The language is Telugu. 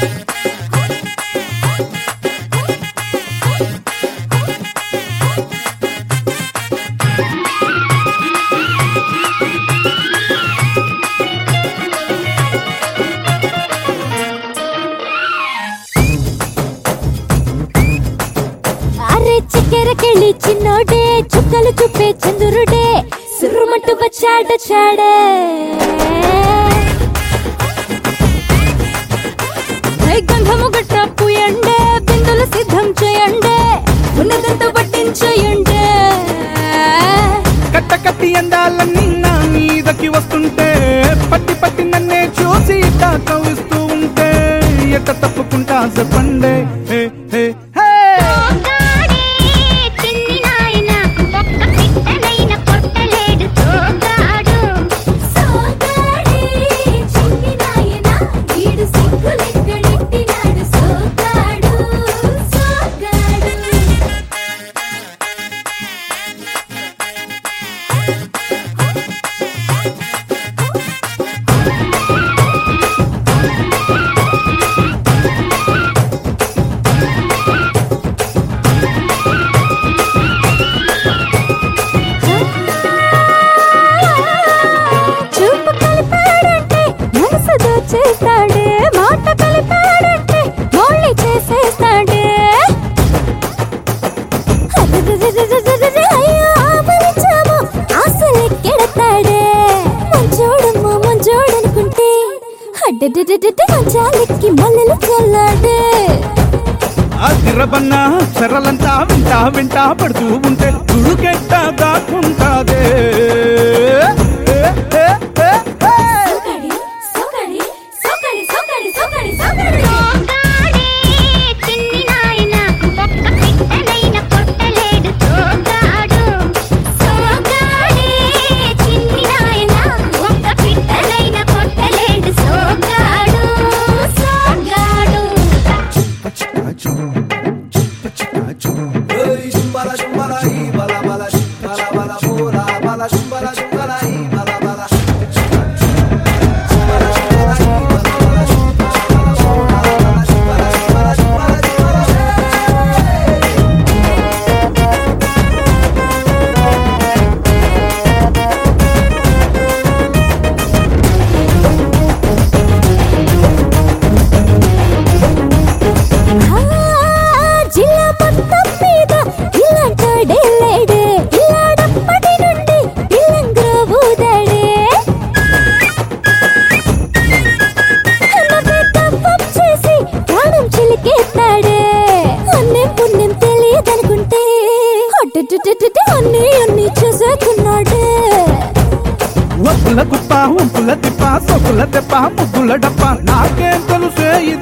చిక్కెరకెళ్ళి చిన్నోడే చుక్కలు చూపే చంద్రుడే సుర్రుమంటూ వచ్చాడు చాడే గంధము గట్ట పూయండే బిందులు సిద్ధం చేయండే ఉన్నదంతా పట్టించేయండే కట్ట కట్టి అందాలన్నీ నా మీదకి వస్తుంటే పట్టి పట్టి నన్నే చూసి కవిస్తూ ఉంటే ఎట్ట తప్పుకుంటా చెప్పండే హే హే హే చేస్తాడే మాట కలిపాడంటే మోళ్ళి చేసేస్తాడే అయ్యో ఆపరించాము ఆశలెక్కెడతాడే మంచోడమ్మా మంచోడనుకుంటే అడ్డెడ్డెడ్డెడ్డె మంచాలెక్కి మల్లెలు చల్లాడే తిరబన్నా చెరలంతా వింటా వింటా పడుతూ ఉంటే తుడుకెట్ట దాక్కుంటాదే అన్ని చేసేకున్నాడే ఒప్పుల గుప్ప ఉంపుల తిప్ప సొక్కుల తెప్ప ముగ్గుల డప్ప నాకేం తెలుసే